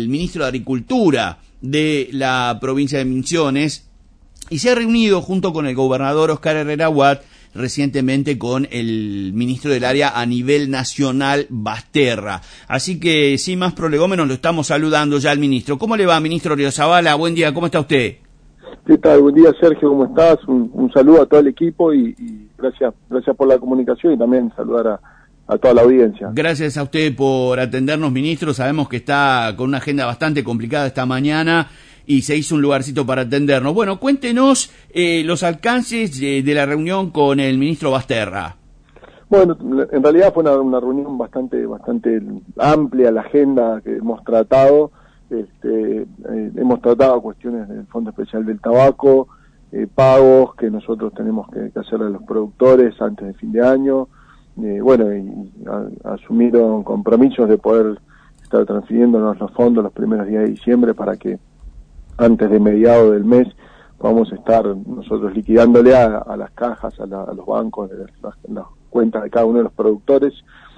el ministro de Agricultura de la provincia de Misiones y se ha reunido junto con el gobernador Oscar Herrera Watt recientemente con el ministro del área a nivel nacional, Basterra. Así que sin más prolegómenos lo estamos saludando ya al ministro. ¿Cómo le va, ministro Riozabala? Buen día, ¿cómo está usted? ¿Qué tal? Buen día, Sergio, ¿cómo estás? Un saludo a todo el equipo y gracias por la comunicación y también saludar a toda la audiencia. Gracias a usted por atendernos, ministro. Sabemos que está con una agenda bastante complicada esta mañana y se hizo un lugarcito para atendernos. Bueno, cuéntenos los alcances de la reunión con el ministro Basterra. Bueno, en realidad fue una reunión bastante amplia, la agenda que hemos tratado. Hemos tratado cuestiones del Fondo Especial del Tabaco, pagos que nosotros tenemos que hacerle a los productores antes de fin de año, asumieron compromisos de poder estar transfiriéndonos los fondos los primeros días de diciembre para que antes de mediados del mes podamos estar nosotros liquidándole a las cajas, a los bancos, las cuentas de cada uno de los productores.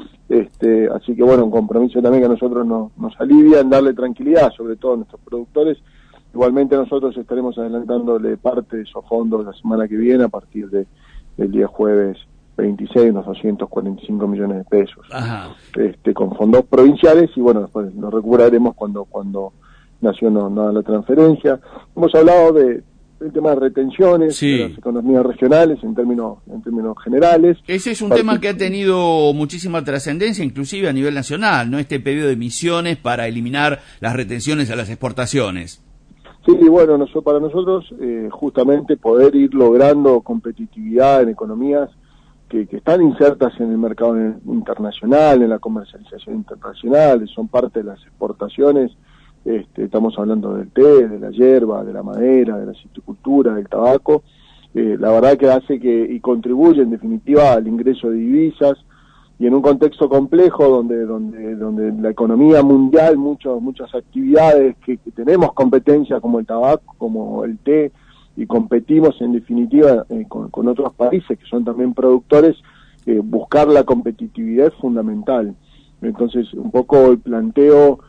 Así que bueno, un compromiso también que a nosotros nos alivia en darle tranquilidad, sobre todo a nuestros productores. Igualmente nosotros estaremos adelantándole parte de esos fondos la semana que viene a partir del día jueves 26, unos 245 millones de pesos. Ajá. Con fondos provinciales y bueno, después lo recuperaremos cuando Nación no haga la transferencia. Hemos hablado del tema de retenciones, sí, de las economías regionales en términos generales. Ese es un tema que ha tenido muchísima trascendencia, inclusive a nivel nacional, ¿no? Este pedido de Misiones para eliminar las retenciones a las exportaciones. Sí, bueno, para nosotros justamente poder ir logrando competitividad en economías que están insertas en el mercado internacional, en la comercialización internacional, son parte de las exportaciones. Estamos hablando del té, de la hierba, de la madera, de la citricultura, del tabaco. La verdad que hace y contribuye en definitiva al ingreso de divisas y en un contexto complejo donde la economía mundial, muchas actividades que tenemos competencia como el tabaco, como el té, y competimos en definitiva con otros países que son también productores, buscar la competitividad es fundamental. Entonces un poco el planteo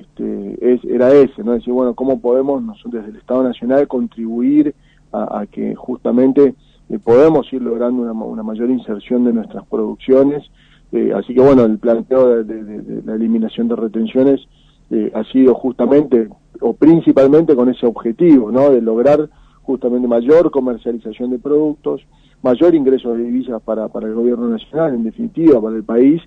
era ese, ¿no? Decir, bueno, ¿cómo podemos nosotros desde el Estado Nacional contribuir a que justamente podemos ir logrando una mayor inserción de nuestras producciones? Así que bueno, el planteo de la eliminación de retenciones ha sido justamente o principalmente con ese objetivo, ¿no? De lograr justamente mayor comercialización de productos, mayor ingreso de divisas para el gobierno nacional, en definitiva, para el país.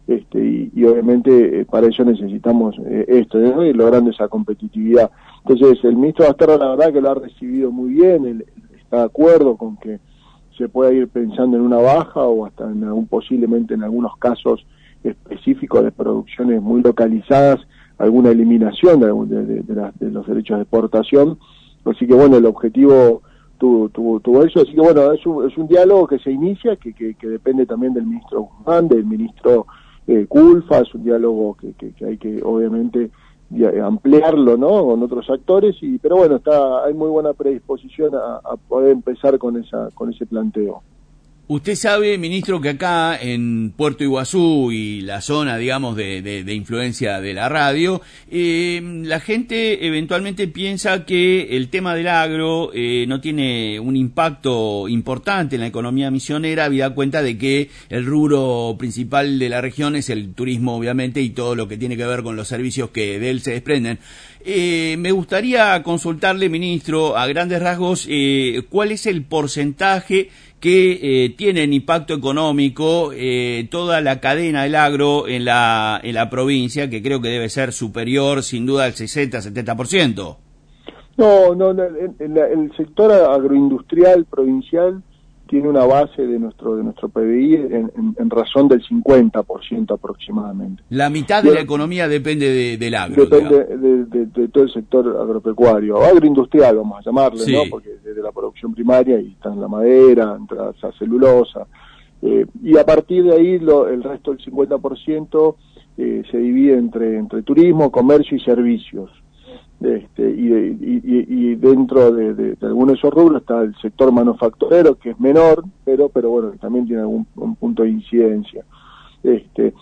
Y obviamente para eso necesitamos esto, ¿no? Y logrando esa competitividad. Entonces el ministro Basterra la verdad que lo ha recibido muy bien, él está de acuerdo con que se pueda ir pensando en una baja o hasta posiblemente en algunos casos específicos de producciones muy localizadas, alguna eliminación de los derechos de exportación. Así que bueno, el objetivo tuvo eso, así que bueno, es un diálogo que se inicia, que depende también del ministro Guzmán, del ministro Culfa, es un diálogo que hay que obviamente ampliarlo, ¿no? Con otros actores, pero bueno, hay muy buena predisposición a poder empezar con ese planteo. Usted sabe, ministro, que acá en Puerto Iguazú y la zona, digamos, de influencia de la radio, la gente eventualmente piensa que el tema del agro no tiene un impacto importante en la economía misionera, habida cuenta de que el rubro principal de la región es el turismo, obviamente, y todo lo que tiene que ver con los servicios que de él se desprenden. Me gustaría consultarle, ministro, a grandes rasgos, ¿cuál es el porcentaje que tiene en impacto económico toda la cadena del agro en la provincia, que creo que debe ser superior sin duda al 60-70%? No, el sector agroindustrial provincial tiene una base de nuestro PBI en razón del 50% aproximadamente. La mitad de la economía depende del agro. Depende de todo el sector agropecuario, agroindustrial vamos a llamarle, sí, ¿no? Porque desde la producción primaria y está en la madera, entra la celulosa, y a partir de ahí el resto del 50% se divide entre turismo, comercio y servicios. Y dentro de algunos de esos rubros está el sector manufacturero, que es menor, pero bueno, también tiene un punto de incidencia.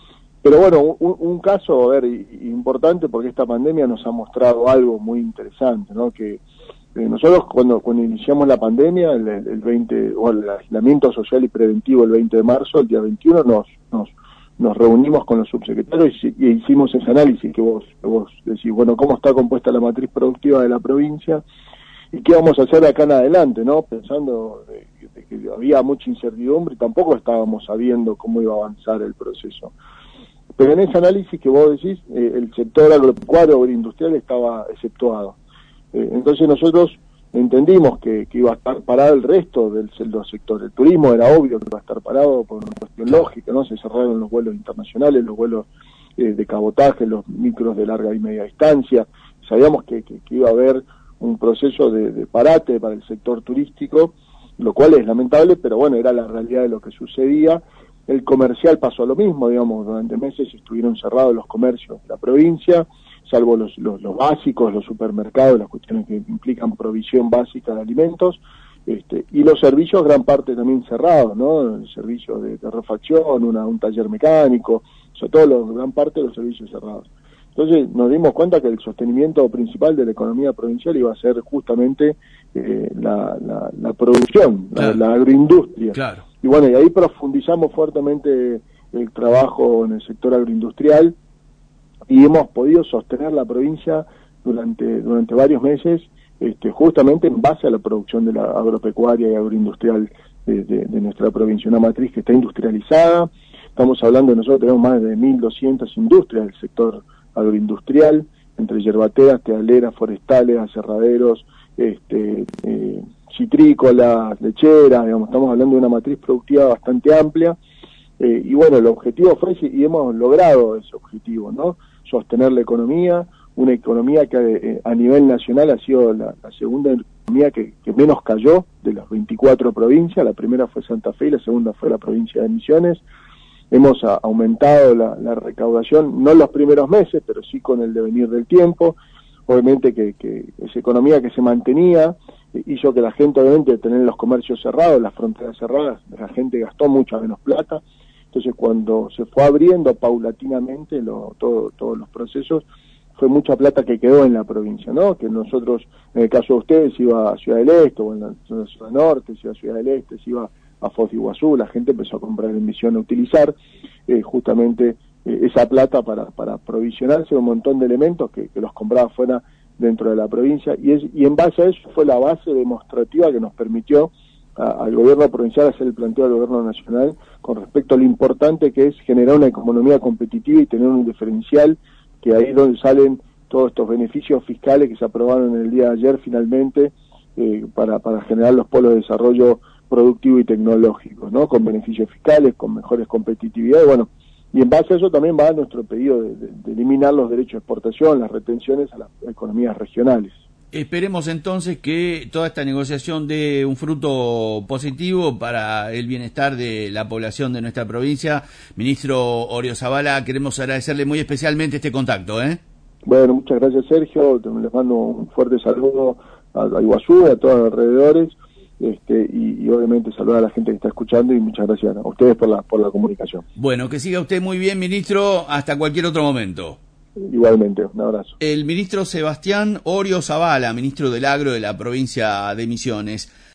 Pero bueno, un caso, a ver, importante, porque esta pandemia nos ha mostrado algo muy interesante, ¿no? Que nosotros cuando iniciamos la pandemia, el 20, o el aislamiento social y preventivo el 20 de marzo, el día 21 nos reunimos con los subsecretarios y hicimos ese análisis que vos decís, bueno, cómo está compuesta la matriz productiva de la provincia y qué vamos a hacer de acá en adelante, ¿no? Pensando de que había mucha incertidumbre y tampoco estábamos sabiendo cómo iba a avanzar el proceso. Pero en ese análisis que vos decís, el sector agropecuario o agroindustrial estaba exceptuado. Entonces nosotros entendimos que iba a estar parado el resto del sector. El turismo era obvio que iba a estar parado por una cuestión lógica, ¿no? Se cerraron los vuelos internacionales, los vuelos de cabotaje, los micros de larga y media distancia. Sabíamos que iba a haber un proceso de parate para el sector turístico, lo cual es lamentable, pero bueno, era la realidad de lo que sucedía. El comercial pasó lo mismo, digamos, durante meses estuvieron cerrados los comercios de la provincia, salvo los básicos, los supermercados, las cuestiones que implican provisión básica de alimentos, y los servicios, gran parte también cerrados, ¿no? El servicio de refacción, un taller mecánico, sobre todo gran parte de los servicios cerrados. Entonces nos dimos cuenta que el sostenimiento principal de la economía provincial iba a ser justamente la producción, claro, la agroindustria. Claro. Y bueno, y ahí profundizamos fuertemente el trabajo en el sector agroindustrial y hemos podido sostener la provincia durante varios meses, justamente en base a la producción de la agropecuaria y agroindustrial de nuestra provincia, una matriz que está industrializada. Estamos hablando de nosotros tenemos más de 1.200 industrias del sector agroindustrial, entre yerbateras, tealeras, forestales, aserraderos, citrícolas, lecheras, digamos, estamos hablando de una matriz productiva bastante amplia, y bueno, el objetivo fue, y hemos logrado ese objetivo, ¿no? Sostener la economía, una economía que a nivel nacional ha sido la segunda economía que menos cayó de las 24 provincias. La primera fue Santa Fe y la segunda fue la provincia de Misiones. Hemos aumentado la recaudación, no en los primeros meses, pero sí con el devenir del tiempo. Obviamente que esa economía que se mantenía hizo que la gente, obviamente, de tener los comercios cerrados, las fronteras cerradas, la gente gastó mucha menos plata. Entonces, cuando se fue abriendo paulatinamente todos los procesos, fue mucha plata que quedó en la provincia, ¿no? Que nosotros, en el caso de ustedes, iba a Ciudad del Este, o en la Ciudad Norte, se iba a Ciudad del Este, se iba a Foz de Iguazú, la gente empezó a comprar en Misión, a utilizar justamente esa plata para provisionarse un montón de elementos que los compraba fuera dentro de la provincia, y en base a eso fue la base demostrativa que nos permitió al gobierno provincial hacer el planteo al gobierno nacional con respecto a lo importante que es generar una economía competitiva y tener un diferencial, que ahí es donde salen todos estos beneficios fiscales que se aprobaron el día de ayer finalmente para generar los polos de desarrollo productivo y tecnológico, ¿no? Con beneficios fiscales, con mejores competitividades, bueno, y en base a eso también va nuestro pedido de eliminar los derechos de exportación, las retenciones a las economías regionales. Esperemos entonces que toda esta negociación dé un fruto positivo para el bienestar de la población de nuestra provincia. Ministro Orio Zabala, queremos agradecerle muy especialmente este contacto, ¿eh? Bueno, muchas gracias, Sergio. Les mando un fuerte saludo a Iguazú, a todos los alrededores, y obviamente saludar a la gente que está escuchando, y muchas gracias a ustedes por la comunicación. Bueno, que siga usted muy bien, ministro, hasta cualquier otro momento. Igualmente, un abrazo. El ministro Sebastián Orio Zabala, ministro del Agro de la provincia de Misiones.